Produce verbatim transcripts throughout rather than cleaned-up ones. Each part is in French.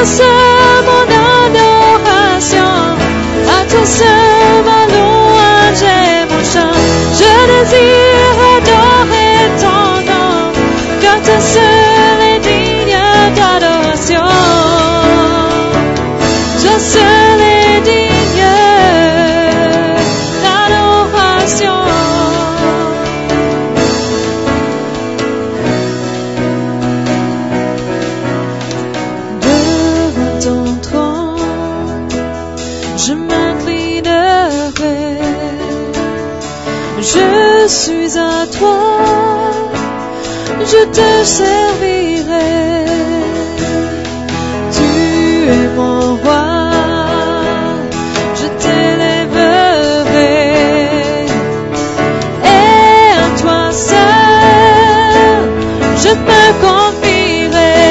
toi seul mon adoration, à toi seul ma louange et mon chant. Je désire adorer ton nom, car toi seul est digne d'adoration. Toi seul est digne d'adoration. Devant ton trône, je m'inclinerai. Je suis à toi, je te servirai. Tu es mon roi, je t'élèverai. Et à toi seul, je me confierai.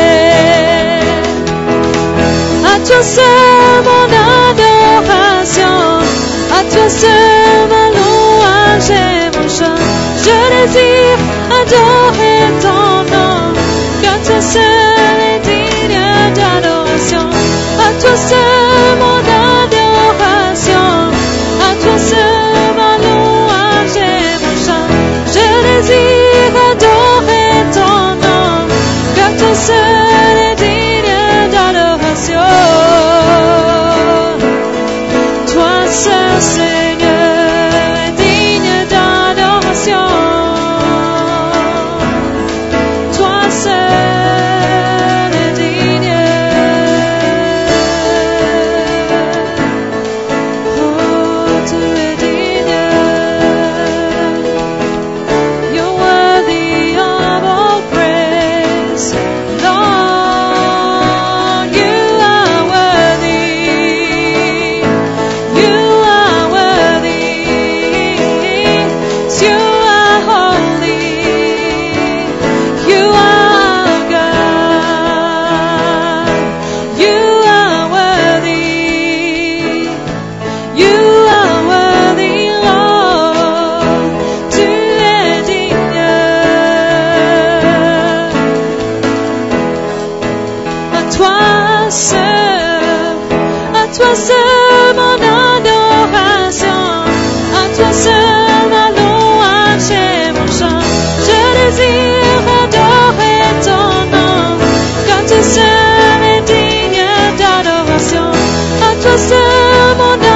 À toi seul mon adoration, à toi seul ma louange et mon chant. Je désire adorer ton nom, car toi seul est digne d'adoration. À toi seul mon adoration, à toi seul ma louange et mon chant. Je désire adorer ton nom, car toi seul est digne d'adoration. Toi seul, Seigneur, est digne d'adoration. Toi seul est digne. Oh, tu es digne. You're worthy of all praise. Lord, you are worthy. You are worthy. You are holy. You are God. You are worthy. You are worthy, Lord. Tu es digne. À toi seul, à toi seul mon adoration, à toi seul ma louange et mon chant. Je désire adorer ton nom, car toi seul est digne d'adoration. À toi seul mon